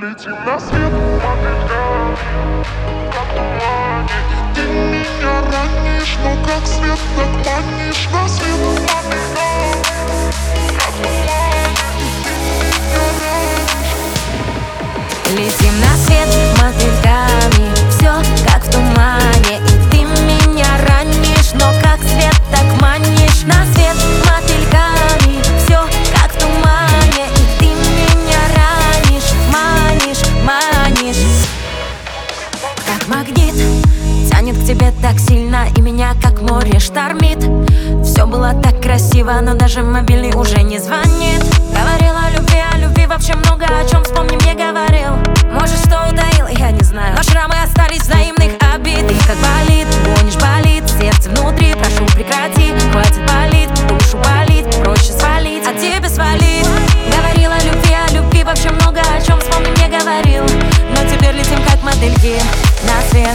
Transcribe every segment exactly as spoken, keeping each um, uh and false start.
Летим на свет мотыльками, как в тумане. И ты меня ранишь, но как свет, так манишь. На свет мотыльками, как в тумане. И ты меня ранишь. Летим на свет мотыльками, все как в тумане. И ты меня ранишь, но как свет, так манишь. На свет мотыльками, все как в тумане. И ты меня ранишь, манишь, манишь. Как магнит тянет к тебе так сильно, и меня как море штормит. Все было так красиво, но даже мобильный уже не звонит. Говорила о любви, о любви вообще много о чем, вспомни, мне говорил. Может, что утаил, я не знаю, но шрамы остались взаимных обид. И как болит, гонишь, болит сердце внутри, прошу прекрати. Хватит болит, душу болит, проще свалить, а тебе свалить. Говорила о любви, о любви вообще много о чем, вспомни, мне говорил. Но теперь летим как мотыльки на свет.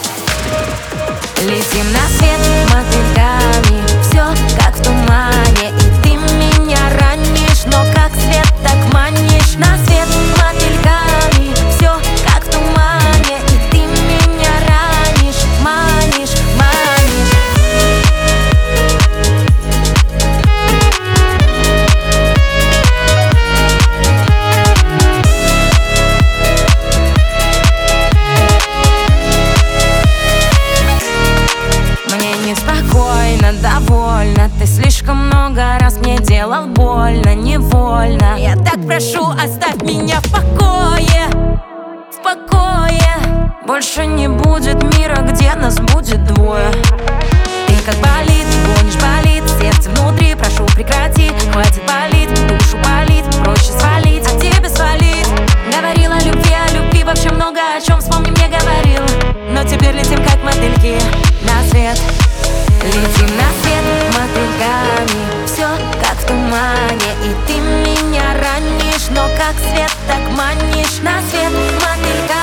Летим на свет мотыльками, все как в тумане. И ты меня ранишь, но как свет, так манишь. На свет мотыльками, все как в тумане. И ты меня ранишь, манишь, манишь. Мне неспокойно, довольно. Ты слишком много раз мне делал больно, невольно. Я так прошу, оставь меня в покое, в покое. Больше не будет мира, где нас будет двое. Ты как болит, гонишь, болит сердце внутри, прошу прекрати. Хватит болит, душу болит, проще свалить, а тебе свалить. Говорила о любви, о любви вообще много о чем, вспомни, мне говорил. Но теперь летим как мотыльки на свет. Летим на свет мотыльками, все как в тумане. И ты меня ранишь, но как свет, так манишь. На свет мотыльками.